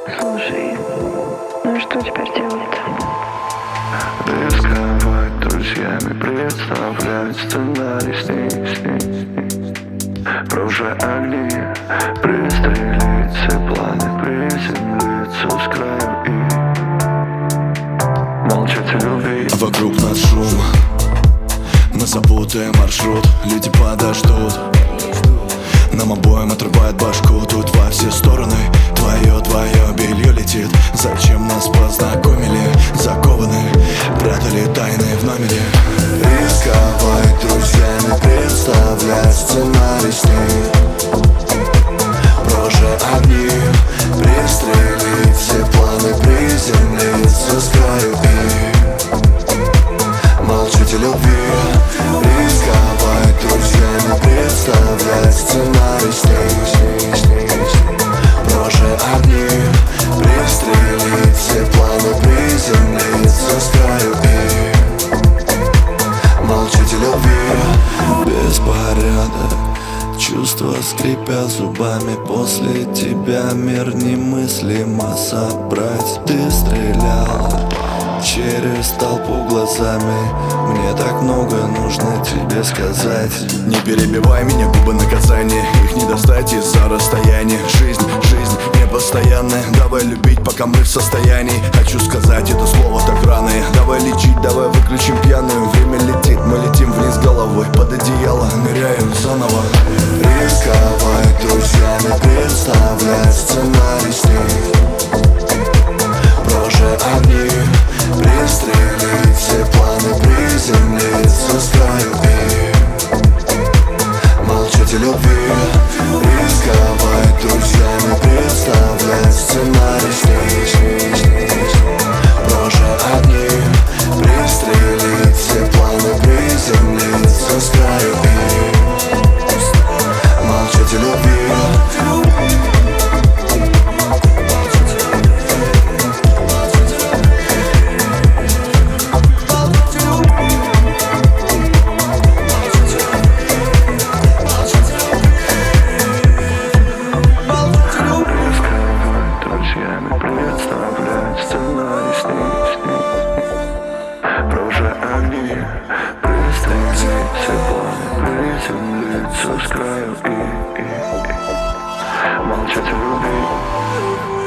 Слушай, ну и что теперь делать? Рисковать друзьями, представлять сценарий с ней. Про уже огни, пристрелить все планы, приземлиться с краю и молчать о любви. Вокруг нас шум, мы запутаем маршрут, люди подождут. Нам обоим отрывает башку, тут во все стороны твое белье летит. Зачем нас познакомили, закованы, прятали тайны в номере. Рисковать друзьями, представлять сценарий с ней. Проже огни, пристрелить все планы, приземлиться с краю и молчать о любви. Рисковать друзьями, представлять сценарий с ней. Проже огни, пристрелить все планы, приземлиться с краю и молчать о любви. Беспорядок, чувства скрипят зубами. После тебя мир немыслимо собрать. Ты стреляла через толпу глазами. Мне так много нужно тебе сказать. Не перебивай меня, губы наказания. Их не достать из-за расстояния. Жизнь непостоянная. Давай любить, пока мы в состоянии. Хочу сказать это слово так рано. Давай лечить, давай выключим пьяную. Время летит, мы летим вниз головой. Под одеяло ныряем заново. Рисковать друзьями, представлять сценарий с ней. Проже огни, пристрелить все планы, приземлиться с краю и молчать о любви. Рисковать друзьями, представлять сценарий с ней. Проже огни, пристрелить все планы, приземлиться с краю и молчать о любви. Представлять сценарий с ней. Проже огни, пристрелить все планы, приземлиться с краю и молчать о любви.